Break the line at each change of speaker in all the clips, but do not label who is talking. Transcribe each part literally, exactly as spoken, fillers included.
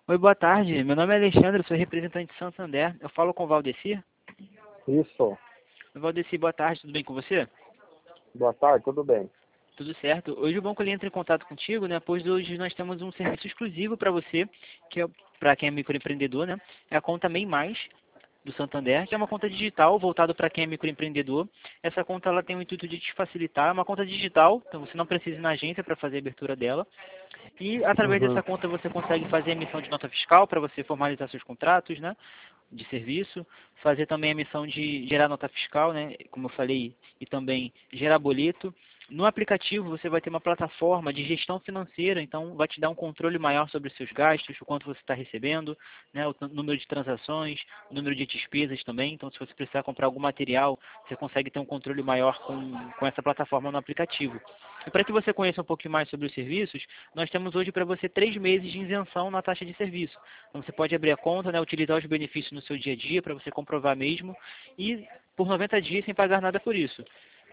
Oi, boa tarde. Meu nome é Alexandre, sou representante de Santander. Eu falo com o Valdeci.
Isso.
Valdeci, boa tarde, tudo bem com você?
Boa tarde, tudo bem?
Tudo certo. Hoje o banco ele entra em contato contigo, né? Pois hoje nós temos um serviço exclusivo para você, que é para quem é microempreendedor, né? É a conta MEI Mais do Santander, que é uma conta digital voltada para quem é microempreendedor. Essa conta ela tem o intuito de te facilitar, é uma conta digital, então você não precisa ir na agência para fazer a abertura dela. E através
Uhum.
dessa conta você consegue fazer emissão de nota fiscal para você formalizar seus contratos, né, de serviço, fazer também a emissão de gerar nota fiscal, né, como eu falei, e também gerar boleto. No aplicativo você vai ter uma plataforma de gestão financeira, então vai te dar um controle maior sobre os seus gastos, o quanto você está recebendo, né, o número de transações, o número de despesas também. Então se você precisar comprar algum material, você consegue ter um controle maior com, com essa plataforma no aplicativo. E para que você conheça um pouquinho mais sobre os serviços, nós temos hoje para você três meses de isenção na taxa de serviço. Então você pode abrir a conta, né, utilizar os benefícios no seu dia a dia para você comprovar mesmo e por noventa dias sem pagar nada por isso.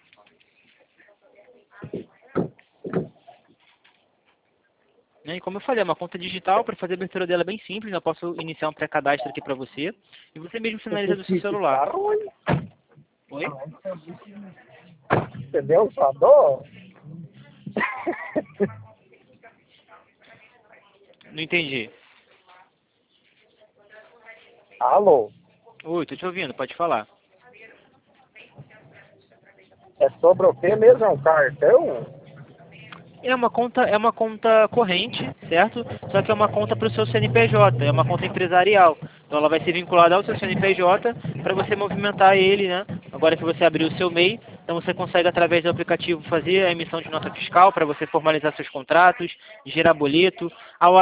Né, e como eu falei, é uma conta digital, para fazer a abertura dela é bem simples, eu posso iniciar um pré-cadastro aqui para você e você mesmo finaliza do seu celular. Oi?
Você deu um dor?
Não entendi.
Alô?
Oi, tô te ouvindo, pode falar.
É sobre o que mesmo? É um cartão?
É uma conta, é uma conta corrente, certo? Só que é uma conta para o seu C N P J, é uma conta empresarial. Então ela vai ser vinculada ao seu C N P J para você movimentar ele, né? Agora que você abriu o seu MEI, então você consegue através do aplicativo fazer a emissão de nota fiscal para você formalizar seus contratos, gerar boleto. Ao